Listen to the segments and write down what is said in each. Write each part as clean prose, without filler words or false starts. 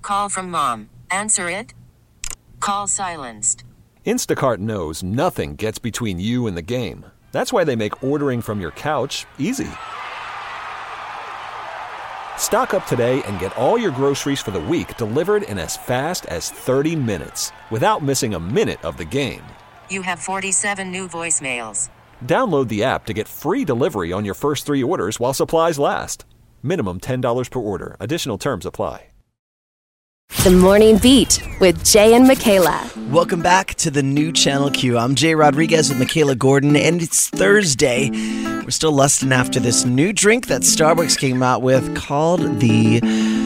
Call from mom. Answer it. Call silenced. Instacart knows nothing gets between you and the game. That's why they make ordering from your couch easy. Stock up today and get all your groceries for the week delivered in as fast as 30 minutes without missing a minute of the game. You have 47 new voicemails. Download the app to get free delivery on your first 3 orders while supplies last. Minimum $10 per order. Additional terms apply. The Morning Beat with Jay and Michaela. Welcome back to the new Channel Q. I'm Jay Rodriguez with Michaela Gordon, and it's Thursday. We're still lusting after this new drink that Starbucks came out with called the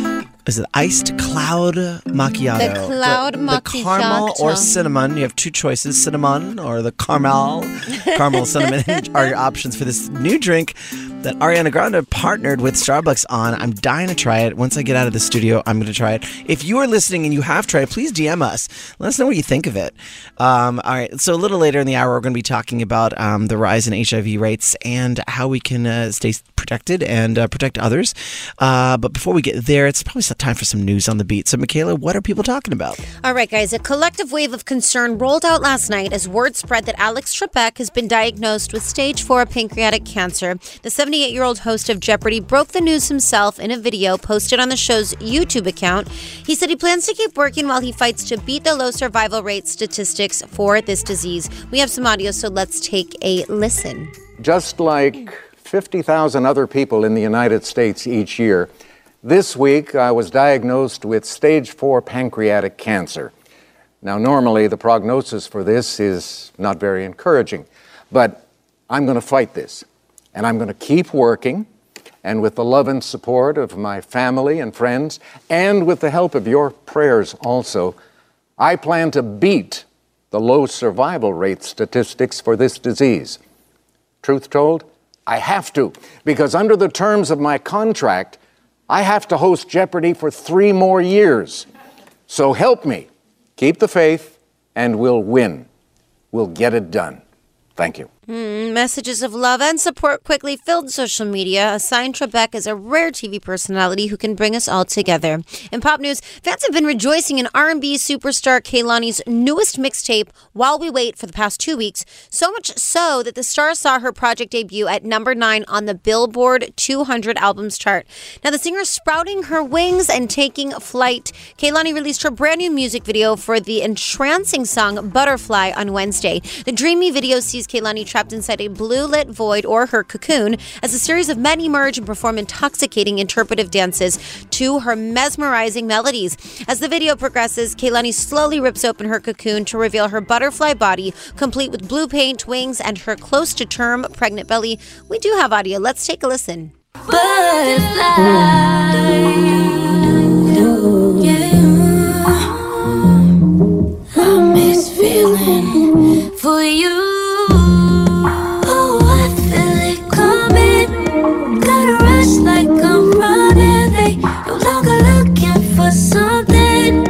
iced cloud macchiato? The cloud macchiato. The caramel or cinnamon. You have 2 choices, cinnamon or the caramel. Caramel, cinnamon are your options for this new drink that Ariana Grande partnered with Starbucks on. I'm dying to try it. Once I get out of the studio, I'm going to try it. If you are listening and you have tried it, please DM us. Let us know what you think of it. All right. So a little later in the hour, we're going to be talking about the rise in HIV rates and how we can stay protected and protect others. But before we get there, it's probably time for some news on the beat. So, Michaela, what are people talking about? All right, guys. A collective wave of concern rolled out last night as word spread that Alex Trebek has been diagnosed with stage 4 pancreatic cancer. The 78-year-old host of Jeopardy broke the news himself in a video posted on the show's YouTube account. He said he plans to keep working while he fights to beat the low survival rate statistics for this disease. We have some audio, so let's take a listen. Just like 50,000 other people in the United States each year, this week I was diagnosed with stage 4 pancreatic cancer. Now, normally the prognosis for this is not very encouraging, but I'm going to fight this, and I'm going to keep working, and with the love and support of my family and friends, and with the help of your prayers also, I plan to beat the low survival rate statistics for this disease. Truth told, I have to, because under the terms of my contract, I have to host Jeopardy for 3 more years. So help me. Keep the faith, and we'll win. We'll get it done. Thank you. Messages of love and support quickly filled social media, assigned Trebek as a rare TV personality who can bring us all together. In pop news, fans have been rejoicing in R&B superstar Kehlani's newest mixtape, While We Wait, for the past 2 weeks, so much so that the star saw her project debut at number 9 on the Billboard 200 albums chart. Now, the singer sprouting her wings and taking flight, Kehlani released her brand new music video for the entrancing song Butterfly on Wednesday. The dreamy video sees Kehlani trapped inside a blue-lit void, or her cocoon, as a series of men emerge and perform intoxicating interpretive dances to her mesmerizing melodies. As the video progresses, Kehlani slowly rips open her cocoon to reveal her butterfly body, complete with blue paint, wings, and her close-to-term pregnant belly. We do have audio. Let's take a listen. Butterfly, yeah. I miss feeling for you. Like I'm running, they no longer looking for something.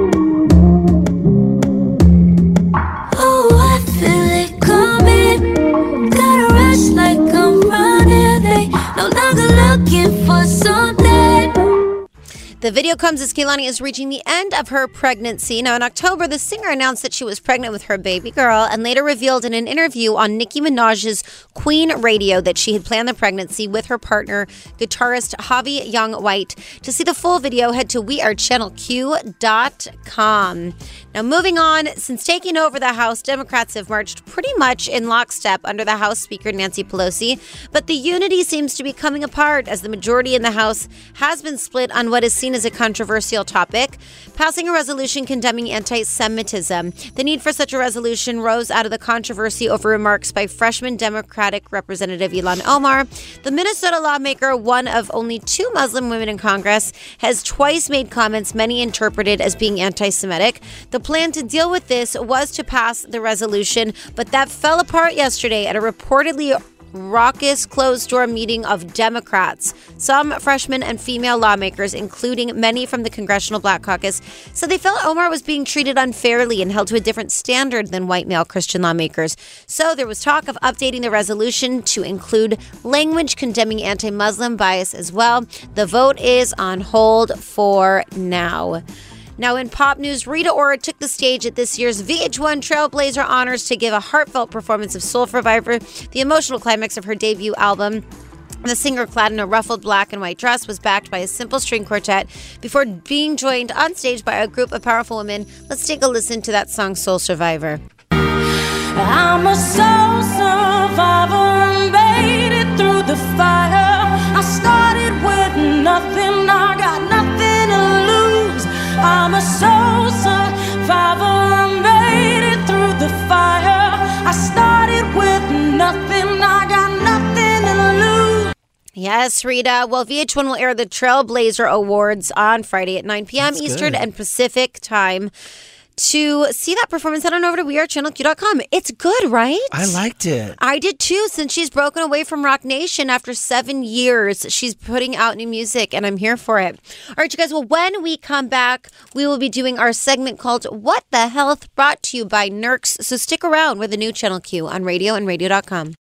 Oh, I feel it coming. Gotta rush like I'm running, they no longer looking for something. The video comes as Kehlani is reaching the end of her pregnancy. Now, in October, the singer announced that she was pregnant with her baby girl and later revealed in an interview on Nicki Minaj's Queen Radio that she had planned the pregnancy with her partner, guitarist Javi Young White. To see the full video, head to wearechannelq.com. Now, moving on, since taking over the House, Democrats have marched pretty much in lockstep under the House Speaker Nancy Pelosi, but the unity seems to be coming apart as the majority in the House has been split on what is seen as a controversial topic, passing a resolution condemning anti-Semitism. The need for such a resolution rose out of the controversy over remarks by freshman Democratic Representative Ilhan Omar. The Minnesota lawmaker, one of only 2 Muslim women in Congress, has twice made comments many interpreted as being anti-Semitic. The plan to deal with this was to pass the resolution, but that fell apart yesterday at a reportedly raucous closed-door meeting of Democrats. Some freshmen and female lawmakers, including many from the Congressional Black Caucus, said they felt Omar was being treated unfairly and held to a different standard than white male Christian lawmakers. So there was talk of updating the resolution to include language condemning anti-Muslim bias as well. The vote is on hold for now. Now in pop news, Rita Ora took the stage at this year's VH1 Trailblazer Honors to give a heartfelt performance of Soul Survivor, the emotional climax of her debut album. The singer, clad in a ruffled black and white dress, was backed by a simple string quartet before being joined on stage by a group of powerful women. Let's take a listen to that song, Soul Survivor. I'm a soul survivor and made it through the fire. I started with nothing, I got nothing to lose. I'm a soul survivor and made it through the fire. I started with nothing, I got nothing to lose. Yes, Rita. Well, VH1 will air the Trailblazer Awards on Friday at 9 p.m. That's Eastern good. and Pacific time. To see that performance, head on over to wearechannelq.com. It's good, right? I liked it. I did too, since she's broken away from Rock Nation after 7 years. She's putting out new music, and I'm here for it. All right, you guys. Well, when we come back, we will be doing our segment called What the Health, brought to you by Nurx. So stick around with the new Channel Q on radio and radio.com.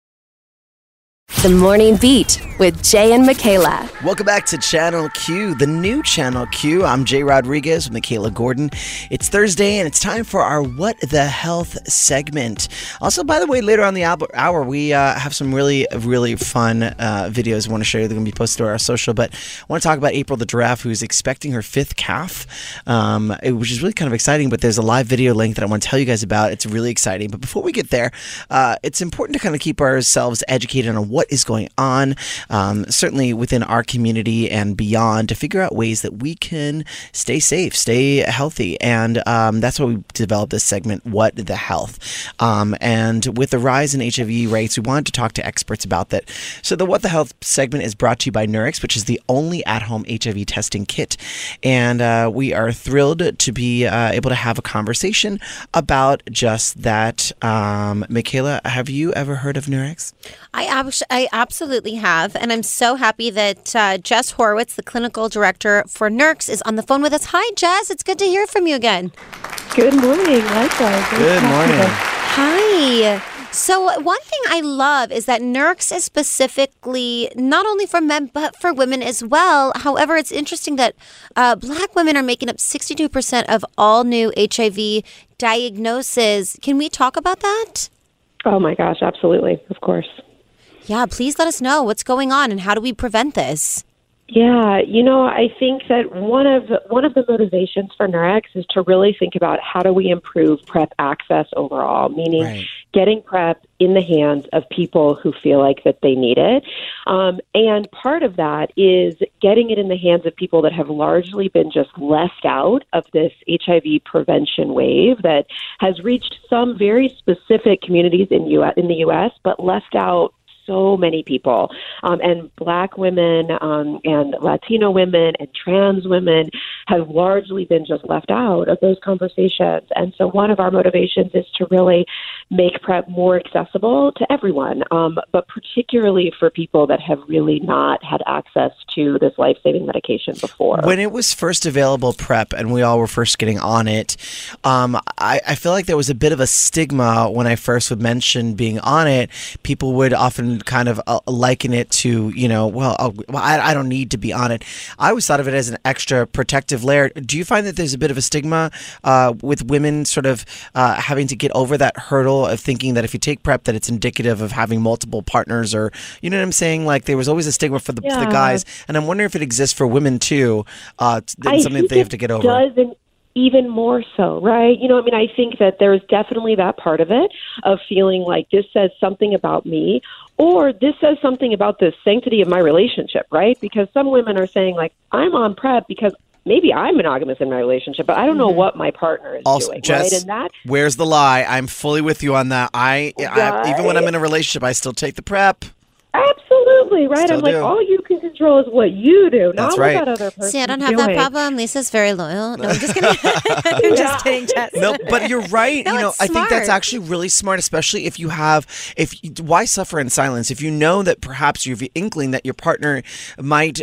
The Morning Beat with Jay and Michaela. Welcome back to Channel Q, the new Channel Q. I'm Jay Rodriguez with Michaela Gordon. It's Thursday, and it's time for our What the Health segment. Also, by the way, later on the hour, we have some really, really fun videos I want to show you. They're going to be posted to our social, but I want to talk about April the giraffe, who's expecting her 5th calf, which is really kind of exciting, but there's a live video link that I want to tell you guys about. It's really exciting. But before we get there, it's important to kind of keep ourselves educated on what is going on, certainly within our community and beyond, to figure out ways that we can stay safe, stay healthy. And that's why we developed this segment, What the Health. And with the rise in HIV rates, we wanted to talk to experts about that. So the What the Health segment is brought to you by Nurx, which is the only at-home HIV testing kit. And we are thrilled to be able to have a conversation about just that. Michaela, have you ever heard of Nurx? I absolutely have, and I'm so happy that Jess Horowitz, the clinical director for Nurx, is on the phone with us. Hi, Jess. It's good to hear from you again. Good morning. Likewise. Good morning. Hi. So one thing I love is that Nurx is specifically not only for men, but for women as well. However, it's interesting that Black women are making up 62% of all new HIV diagnoses. Can we talk about that? Oh my gosh, absolutely. Of course. Yeah, please let us know what's going on and how do we prevent this? Yeah, I think that one of the motivations for Nurx is to really think about how do we improve PrEP access overall, meaning getting PrEP in the hands of people who feel like that they need it. And part of that is getting it in the hands of people that have largely been just left out of this HIV prevention wave that has reached some very specific communities in the U.S., but left out so many people, and Black women and Latino women and trans women have largely been just left out of those conversations. And so one of our motivations is to really make PrEP more accessible to everyone, but particularly for people that have really not had access to this life-saving medication before. When it was first available, PrEP, and we all were first getting on it, I feel like there was a bit of a stigma when I first would mention being on it. People would often kind of liken it to, I don't need to be on it. I always thought of it as an extra protective layer. Do you find that there's a bit of a stigma with women sort of having to get over that hurdle of thinking that if you take PrEP that it's indicative of having multiple partners, or, you know what I'm saying? Like there was always a stigma for the guys, and I'm wondering if it exists for women too. Something that they have to get over. Even more so, right? I think that there's definitely that part of it, of feeling like this says something about me, or this says something about the sanctity of my relationship, right? Because some women are saying, like, I'm on PrEP because maybe I'm monogamous in my relationship, but I don't know what my partner is doing, Jess, right? And that, where's the lie? I'm fully with you on that. I even when I'm in a relationship, I still take the PrEP. Absolutely, right? Still I'm like, do. all you can control is what you do, not That's what right. that other person See, I don't have that problem. Lisa's very loyal. No, I'm just kidding. I'm just kidding, Jess. No, but you're right. No, I it's think that's smart. actually really smart, especially if you have, why suffer in silence? If you know that perhaps you have an inkling that your partner might,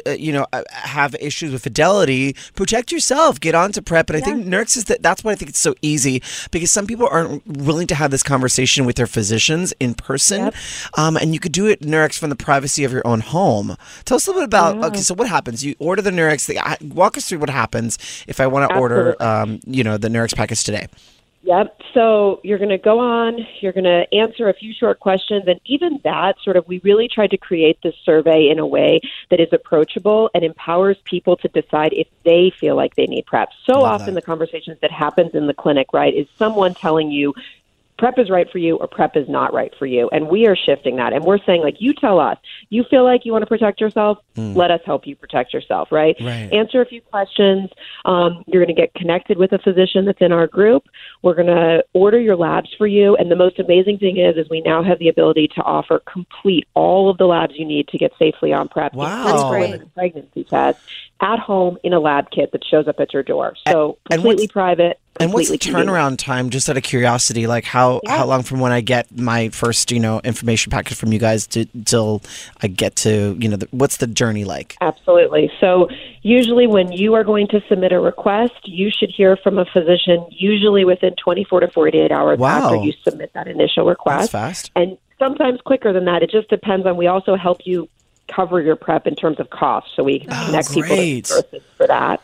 have issues with fidelity, protect yourself, get on to PrEP. And I think Nurx that's why I think it's so easy, because some people aren't willing to have this conversation with their physicians in person. Yep. And you could do it, Nurx, from the privacy of your own home. Tell us a little bit about, okay, so what happens? You order the Nurx. Walk us through what happens if I want to order, the Nurx package today. Yep. So you're going to go on, you're going to answer a few short questions. And even that we really tried to create this survey in a way that is approachable and empowers people to decide if they feel like they need PrEP. So Love often that. the conversations that happens in the clinic, right, is someone telling you PrEP is right for you or PrEP is not right for you. And we are shifting that. And we're saying, like, you tell us, you feel like you want to protect yourself, let us help you protect yourself, right? Answer a few questions. You're going to get connected with a physician that's in our group. We're going to order your labs for you. And the most amazing thing is we now have the ability to offer complete all of the labs you need to get safely on PrEP. Wow. That's great. Pregnancy test at home in a lab kit that shows up at your door. So completely private. And what's the convenient. turnaround time, just out of curiosity? Like how long from when I get my first, information packet from you guys till I get to, what's the journey like? Absolutely. So usually when you are going to submit a request, you should hear from a physician usually within 24 to 48 hours after you submit that initial request. That's fast. And sometimes quicker than that. It just depends on, we also help you cover your PrEP in terms of cost. So we can connect people to resources for that.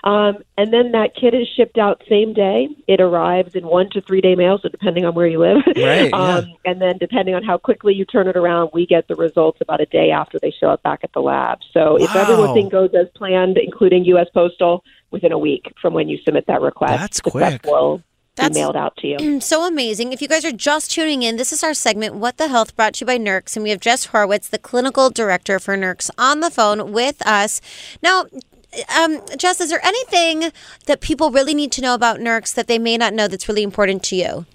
And then that kit is shipped out same day. It arrives in 1 to 3 day mail, so depending on where you live. Right, And then depending on how quickly you turn it around, we get the results about a day after they show up back at the lab. So if everything goes as planned, including U.S. Postal, within a week from when you submit that request, that's the quick. PrEP will be mailed out to you. So amazing. If you guys are just tuning in, this is our segment, What the Health, brought to you by Nurx. And we have Jess Horowitz, the clinical director for Nurx, on the phone with us. Now, Jess, is there anything that people really need to know about Nurx that they may not know that's really important to you?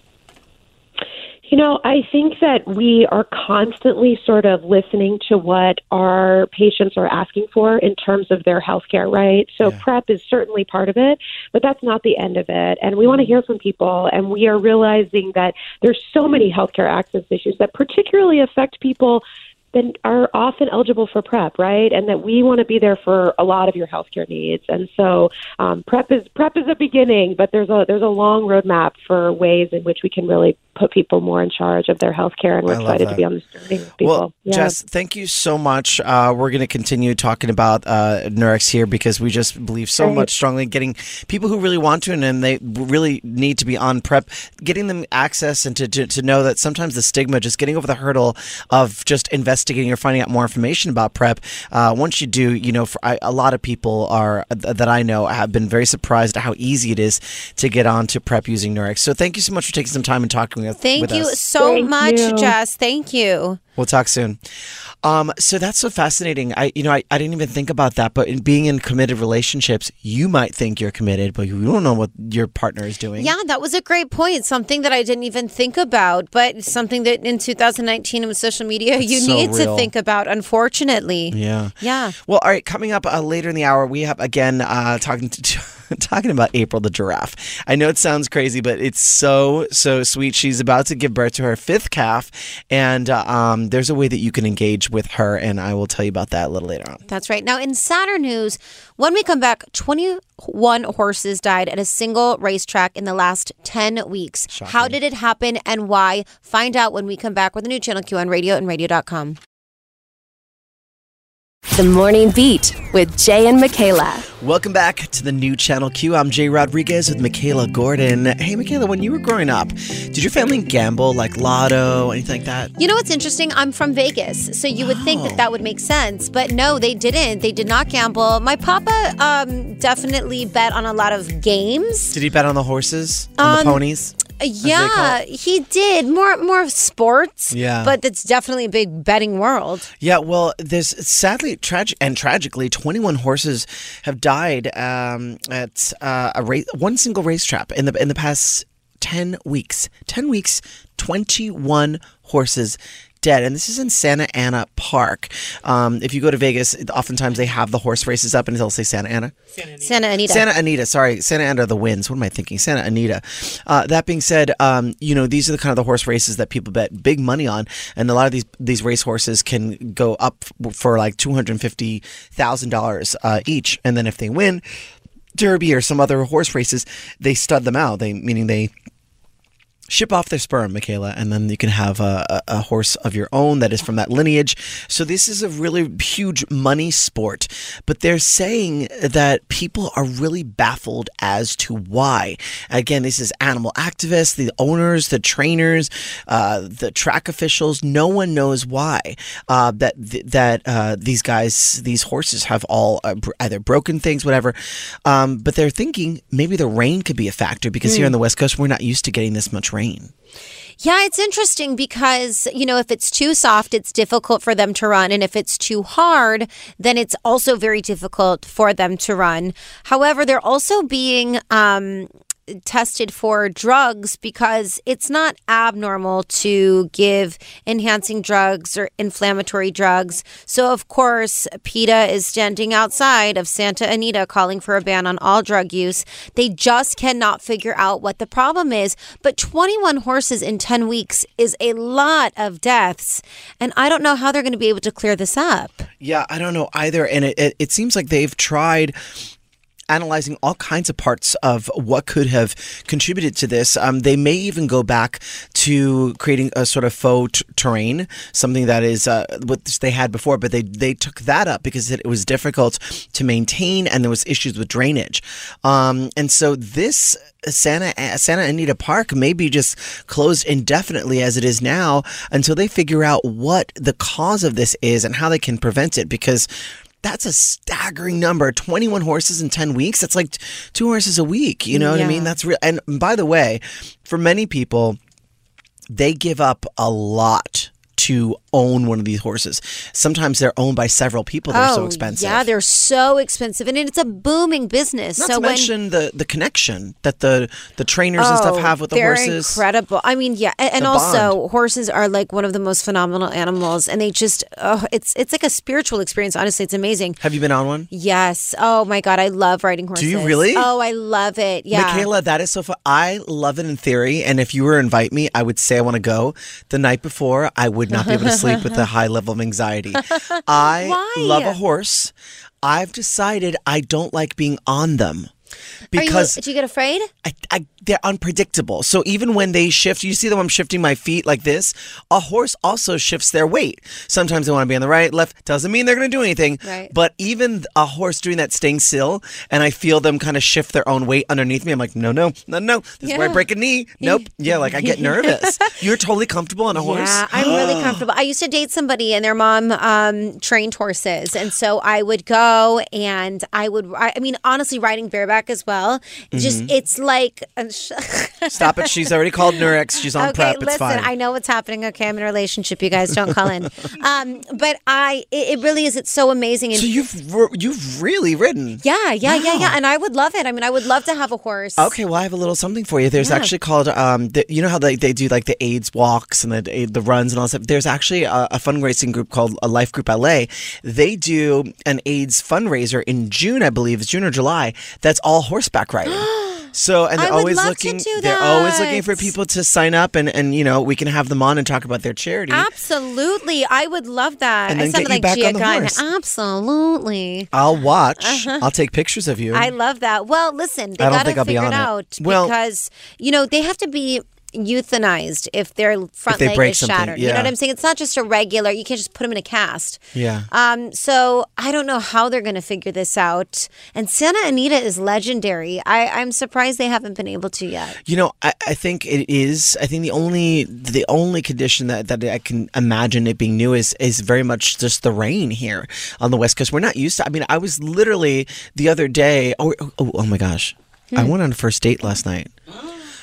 I think that we are constantly sort of listening to what our patients are asking for in terms of their healthcare, right? So PrEP is certainly part of it, but that's not the end of it. And we want to hear from people, and we are realizing that there's so many healthcare access issues that particularly affect people that are often eligible for PrEP, right? And that we want to be there for a lot of your healthcare needs. And so PrEP is a beginning, but there's a long roadmap for ways in which we can really put people more in charge of their healthcare, and we're excited to be on this journey with people. Well, Jess, thank you so much. We're going to continue talking about Nurx here, because we just believe so much strongly in getting people who really want to and they really need to be on PrEP, getting them access and to know that sometimes the stigma, just getting over the hurdle of just investigating or finding out more information about PrEP. Once you do, a lot of people that I know have been very surprised at how easy it is to get on to PrEP using Nurx. So thank you so much for taking some time and talking with us. Thank you so much, Jess. Thank you. We'll talk soon. So that's so fascinating. I didn't even think about that, but in being in committed relationships, you might think you're committed, but you don't know what your partner is doing. Yeah, that was a great point. Something that I didn't even think about, but something that in 2019 with social media, you need to think about, unfortunately. Yeah. Yeah. Well, all right, coming up later in the hour, we have, again, talking about April the giraffe. I know it sounds crazy, but it's so sweet. She's about to give birth to her 5th calf, and there's a way that you can engage with her, and I will tell you about that a little later on. That's right. Now, in sadder news, when we come back, 21 horses died at a single racetrack in the last 10 weeks. Shocking. How did it happen and why? Find out when we come back with a new Channel Q on radio and radio.com. The Morning Beat with Jay and Michaela. Welcome back to the new Channel Q. I'm Jay Rodriguez with Michaela Gordon. Hey, Michaela, when you were growing up, did your family gamble, like lotto, anything like that? You know what's interesting? I'm from Vegas, so you would think that would make sense. But no, they didn't. They did not gamble. My papa definitely bet on a lot of games. Did he bet on the horses? On the ponies? Yeah, he did. More sports. Yeah. But it's definitely a big betting world. Yeah, well, there's sadly, tragically, 21 horses have died at one single racetrack in the past 10 weeks. 10 weeks, 21 horses dead. And this is in Santa Ana Park. If you go to Vegas, oftentimes they have the horse races up and they'll say Santa Ana. Santa Anita. Santa Anita, sorry. Santa Ana are the Winds. What am I thinking? Santa Anita. That being said, these are the kind of the horse races that people bet big money on. And a lot of these race horses can go up for like $250,000 each. And then if they win Derby or some other horse races, they stud them out. Meaning they ship off their sperm, Michaela, and then you can have a horse of your own that is from that lineage. So this is a really huge money sport. But they're saying that people are really baffled as to why. Again, this is animal activists, the owners, the trainers, the track officials. No one knows why these guys, these horses have all either broken things, whatever. But they're thinking maybe the rain could be a factor because here on the West Coast, we're not used to getting this much rain. Yeah, it's interesting because, if it's too soft, it's difficult for them to run. And if it's too hard, then it's also very difficult for them to run. However, they're also being tested for drugs because it's not abnormal to give enhancing drugs or inflammatory drugs. So, of course, PETA is standing outside of Santa Anita calling for a ban on all drug use. They just cannot figure out what the problem is. But 21 horses in 10 weeks is a lot of deaths. And I don't know how they're going to be able to clear this up. Yeah, I don't know either. And it seems like they've tried analyzing all kinds of parts of what could have contributed to this. They may even go back to creating a sort of faux terrain, something that is what they had before, but they took that up because it was difficult to maintain and there was issues with drainage. And so this Santa Anita Park may be just closed indefinitely as it is now until they figure out what the cause of this is and how they can prevent it, because that's a staggering number. 21 horses in 10 weeks. That's like 2 horses a week. You know what I mean? That's real. And by the way, for many people, they give up a lot to own one of these horses. Sometimes they're owned by several people. They're so expensive. Yeah, they're so expensive. And it's a booming business. Not to mention the connection that the trainers and stuff have with the horses. They're incredible. I mean, yeah. And also, horses are like one of the most phenomenal animals. And they just, it's like a spiritual experience. Honestly, it's amazing. Have you been on one? Yes. Oh my God, I love riding horses. Do you really? Oh, I love it. Yeah. Michaela, that is so fun. I love it in theory. And if you were to invite me, I would say I want to go. The night before, I would not be able to sleep with a high level of anxiety. I love a horse. I've decided I don't like being on them. Because do you get afraid? They're unpredictable. So even when they shift, you see them, I'm shifting my feet like this. A horse also shifts their weight. Sometimes they want to be on the right, left. Doesn't mean they're going to do anything. Right. But even a horse doing that staying still, and I feel them kind of shift their own weight underneath me. I'm like, no. This is where I break a knee. Nope. Yeah, like I get nervous. You're totally comfortable on a horse? Yeah, I'm really comfortable. I used to date somebody and their mom trained horses. And so I would go and I mean, honestly, riding bareback as well. Just, it's like... Stop it. She's already called Nurex. She's on prep. It's fine. I know what's happening. Okay, I'm in a relationship. You guys don't call in. But it really is. It's so amazing. And so you've really ridden. Yeah. And I would love it. I mean, I would love to have a horse. Okay, well, I have a little something for you. There's actually called, you know how they do like the AIDS walks and the runs and all that stuff? There's actually a fundraising group called Life Group LA. They do an AIDS fundraiser in June, I believe. It's June or July. That's all horseback riding. So, and they're always looking for people to sign up and we can have them on and talk about their charity. Absolutely. I would love that. And then get you back on the horse. Absolutely. I'll watch. I'll take pictures of you. I love that. Well, listen, they got to figure it out because, they have to be euthanized if their front leg is shattered. Yeah. You know what I'm saying? It's not just a regular, you can't just put them in a cast. Yeah. So I don't know how they're going to figure this out. And Santa Anita is legendary. I'm surprised they haven't been able to yet. I think it is. I think the only condition that I can imagine it being new is very much just the rain here on the West Coast. We're not used to. I mean, I was literally the other day. Oh my gosh. I went on a first date last night.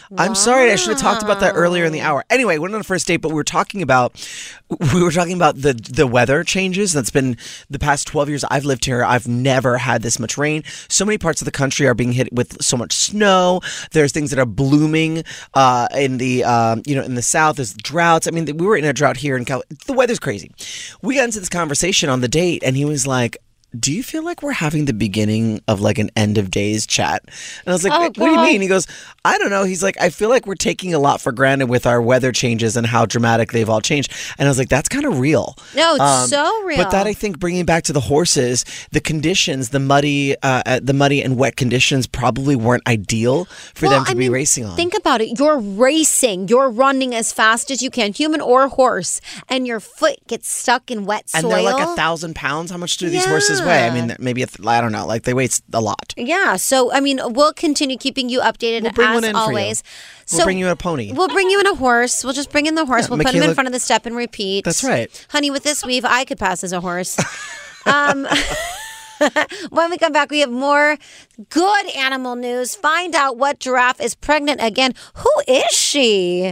I'm sorry, I should have talked about that earlier in the hour. Anyway, we went on a first date, but we were talking about the weather changes. That's been the past 12 years I've lived here. I've never had this much rain. So many parts of the country are being hit with so much snow. There's things that are blooming in the South. There's droughts. I mean, we were in a drought here in California. The weather's crazy. We got into this conversation on the date, and he was like, do you feel like we're having the beginning of like an end of days chat? And I was like, what do you mean? He goes, I don't know. He's like, I feel like we're taking a lot for granted with our weather changes and how dramatic they've all changed. And I was like, that's kind of real. No, it's so real. But that, I think, bringing back to the horses, the conditions, the muddy and wet conditions probably weren't ideal for them to be racing on. Think about it. You're racing. You're running as fast as you can, human or horse, and your foot gets stuck in wet soil. And they're like 1,000 pounds. How much do these horses weigh? I mean, maybe, I don't know. Like, they weigh a lot. Yeah. So, I mean, we'll continue keeping you updated as always. We'll bring you in a pony. We'll bring you in a horse. We'll just bring in the horse. Yeah, we'll put him in front of the step and repeat. That's right. Honey, with this weave, I could pass as a horse. When we come back, we have more good animal news. Find out what giraffe is pregnant again. Who is she?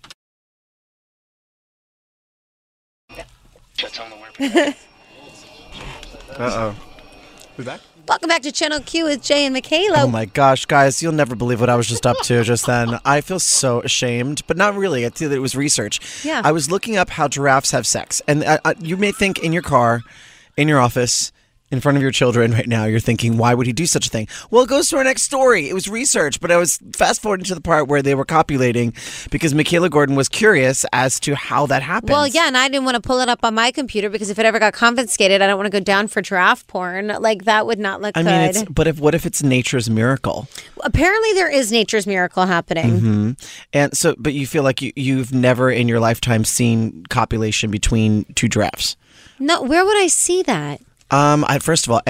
Uh-oh. We back? Welcome back to Channel Q with Jay and Michaela. Oh my gosh, guys, you'll never believe what I was just up to just then. I feel so ashamed, but not really. I feel that it was research. Yeah. I was looking up how giraffes have sex, and you may think in your car, in your office, in front of your children right now, you're thinking, why would he do such a thing? Well, it goes to our next story. It was research, but I was fast forwarding to the part where they were copulating because Michaela Gordon was curious as to how that happens. Well, yeah, and I didn't want to pull it up on my computer because if it ever got confiscated, I don't want to go down for giraffe porn. Like, that would not look good. What if it's nature's miracle? Apparently, there is nature's miracle happening. Mm-hmm. And so, but you feel like you've never in your lifetime seen copulation between two giraffes? No, where would I see that? First of all,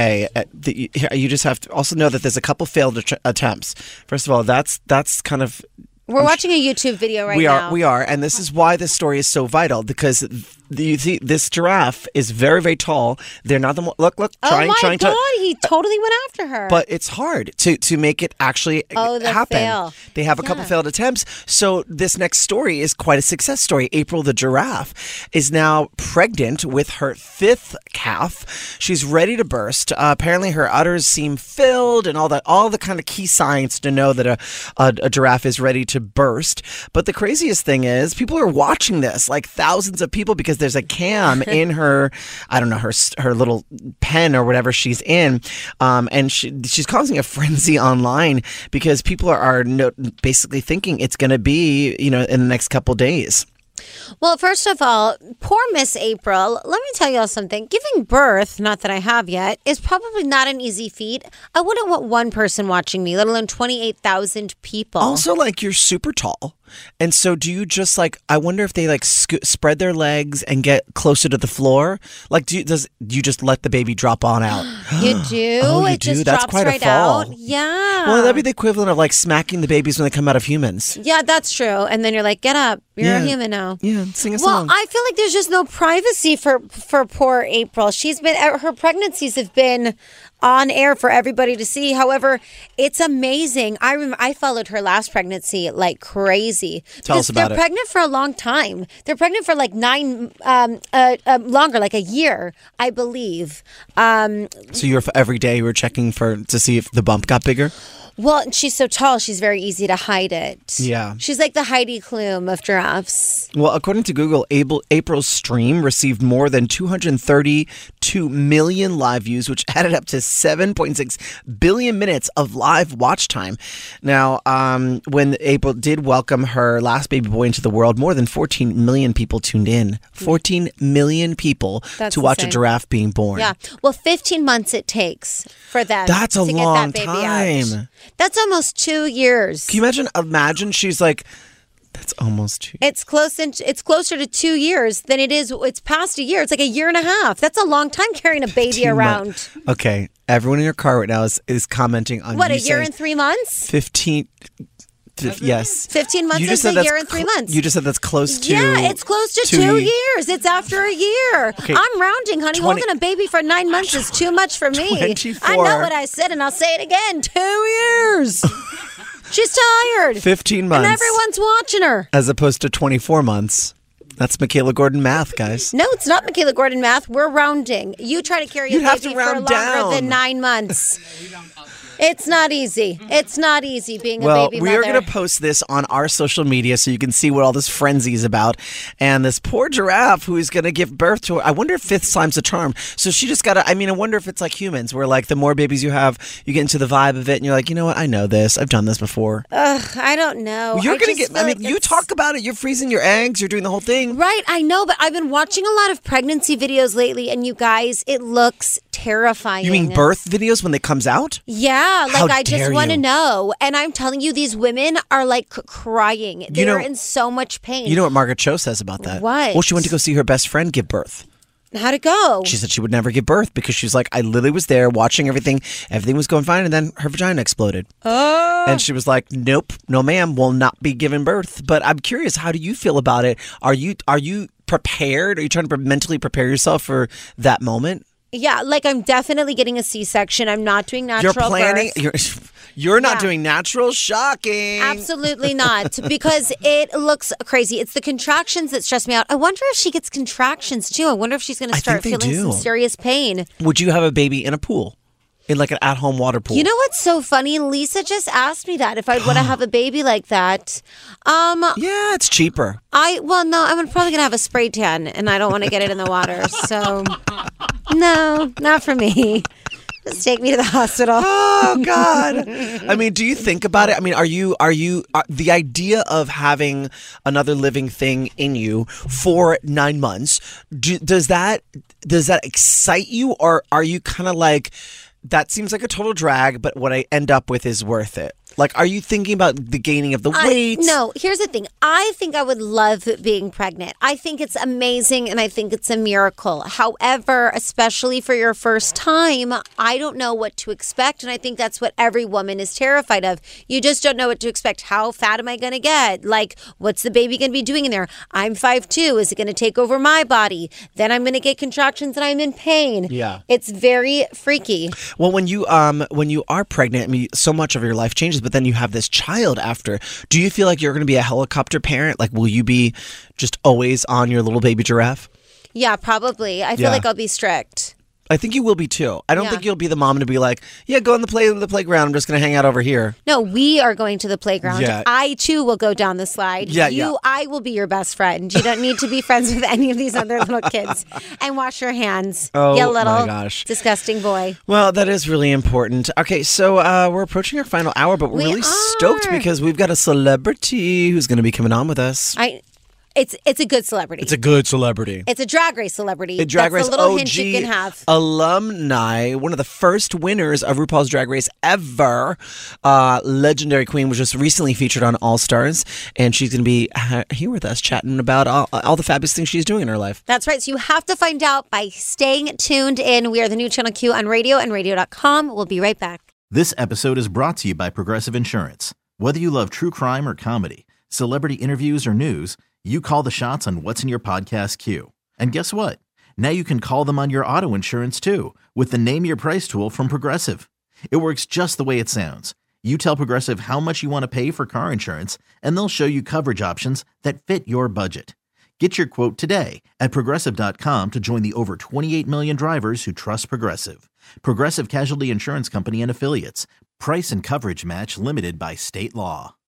you just have to also know that there's a couple failed attempts. First of all, that's kind of. We're watching a YouTube video now. We are, and this is why this story is so vital because you see, this giraffe is very, very tall. They're not the look. Trying God, he totally went after her. But it's hard to make it actually happen. Fail. They have a couple failed attempts. So this next story is quite a success story. April the giraffe is now pregnant with her 5th calf. She's ready to burst. Apparently, her udders seem filled, and all the kind of key signs to know that a giraffe is ready to burst. But the craziest thing is, people are watching this, like thousands of people, because there's a cam in her, I don't know, her little pen or whatever she's in, and she's causing a frenzy online because people are basically thinking it's going to be, in the next couple days. Well, first of all, poor Miss April. Let me tell you all something. Giving birth, not that I have yet, is probably not an easy feat. I wouldn't want one person watching me, let alone 28,000 people. Also, you're super tall. And so do you just I wonder if they spread their legs and get closer to the floor? Do you just let the baby drop on out? You do? Oh, you it do? Just That's drops quite right a fall. out. Yeah. Well, that'd be the equivalent of smacking the babies when they come out of humans. Yeah, that's true. And then you're like, get up. You're a human now. Yeah, sing a song. Well, I feel like there's just no privacy for poor April. Her pregnancies have been on air for everybody to see. However, it's amazing. I followed her last pregnancy like crazy. Tell us about it. They're pregnant for a long time. They're pregnant for longer, like a year, I believe. So every day you were checking to see if the bump got bigger? Well, she's so tall, she's very easy to hide it. Yeah. She's like the Heidi Klum of giraffes. Well, according to Google, April's stream received more than 232 million live views, which added up to 7.6 billion minutes of live watch time. Now, when April did welcome her last baby boy into the world, more than 14 million people tuned in. 14 million people to watch a giraffe being born. Yeah. Well, 15 months it takes for them That's a to long get that baby time. out. That's almost 2 years. Can you imagine she's like, that's almost 2 years. It's closer to 2 years than it is. It's past a year. It's like a year and a half. That's a long time carrying a baby around. Okay. Everyone in your car right now is commenting on what, a year and 3 months? 15. Yes. 15 months is a year and 3 months. You just said that's close to. Yeah, it's close to 2 years. It's after a year. Okay. I'm rounding, honey. Holding a baby for 9 months is too much for me. 24. I know what I said, and I'll say it again. 2 years. She's tired. 15 months. And everyone's watching her. As opposed to 24 months. That's Michaela Gordon math, guys. No, it's not Michaela Gordon math. We're rounding. You try to carry a baby for longer than 9 months. It's not easy. It's not easy being a baby mother. Well, we are going to post this on our social media so you can see what all this frenzy is about. And this poor giraffe who is going to give birth to her. I wonder if fifth time's a charm. So she just got to, I wonder if it's like humans where like the more babies you have, you get into the vibe of it and you're like, you know what? I know this. I've done this before. I don't know. Well, you're going to get, you talk about it. You're freezing your eggs. You're doing the whole thing. Right. I know, but I've been watching a lot of pregnancy videos lately and you guys, it looks terrifying. You mean birth videos when they comes out? Yeah. Like, I just want to know. And I'm telling you, these women are like crying. They're in so much pain. You know what Margaret Cho says about that? What? Well, she went to go see her best friend give birth. How'd it go? She said she would never give birth because she's like, I literally was there watching everything. Everything was going fine. And then her vagina exploded. Oh. And she was like, nope, no ma'am, will not be giving birth. But I'm curious, how do you feel about it? Are you prepared? Are you trying to mentally prepare yourself for that moment? Yeah, like I'm definitely getting a C-section. I'm not doing natural birth. You're not doing natural? Shocking. Absolutely not, because it looks crazy. It's the contractions that stress me out. I wonder if she gets contractions too. I wonder if she's going to start feeling some serious pain. Would you have a baby in a pool? In like an at-home water pool? You know what's so funny? Lisa just asked me that if I'd want to have a baby like that. Yeah, it's cheaper. No, I'm probably going to have a spray tan, and I don't want to get it in the water. So, no, not for me. Just take me to the hospital. Oh, God. Do you think about it? Are you the idea of having another living thing in you for 9 months, does that excite you, or are you kind of like, that seems like a total drag, but what I end up with is worth it? Like, are you thinking about the gaining of the weight? No, here's the thing. I think I would love being pregnant. I think it's amazing and I think it's a miracle. However, especially for your first time, I don't know what to expect. And I think that's what every woman is terrified of. You just don't know what to expect. How fat am I going to get? Like, what's the baby going to be doing in there? I'm 5'2". Is it going to take over my body? Then I'm going to get contractions and I'm in pain. Yeah. It's very freaky. Well, when you are pregnant, so much of your life changes, but then you have this child after. Do you feel like you're going to be a helicopter parent? Like, will you be just always on your little baby giraffe? Yeah, probably. I feel like I'll be strict. I think you will be too. I don't think you'll be the mom to be like, yeah, go on the playground. I'm just going to hang out over here. No, we are going to the playground. Yeah. I too will go down the slide. I will be your best friend. You don't need to be friends with any of these other little kids. And wash your hands. Oh, you little my gosh. disgusting boy. Well, that is really important. Okay, so we're approaching our final hour, but we're really stoked because we've got a celebrity who's going to be coming on with us. It's a good celebrity. It's a good celebrity. It's a Drag Race celebrity. A Drag Race That's a little OG hint you can have. Alumni, one of the first winners of RuPaul's Drag Race ever. Legendary Queen was just recently featured on All Stars, and she's going to be here with us chatting about all the fabulous things she's doing in her life. That's right. So you have to find out by staying tuned in. We are the new Channel Q on radio and radio.com. We'll be right back. This episode is brought to you by Progressive Insurance. Whether you love true crime or comedy, celebrity interviews or news, you call the shots on what's in your podcast queue. And guess what? Now you can call them on your auto insurance too with the Name Your Price tool from Progressive. It works just the way it sounds. You tell Progressive how much you want to pay for car insurance, and they'll show you coverage options that fit your budget. Get your quote today at Progressive.com to join the over 28 million drivers who trust Progressive. Progressive Casualty Insurance Company and Affiliates. Price and coverage match limited by state law.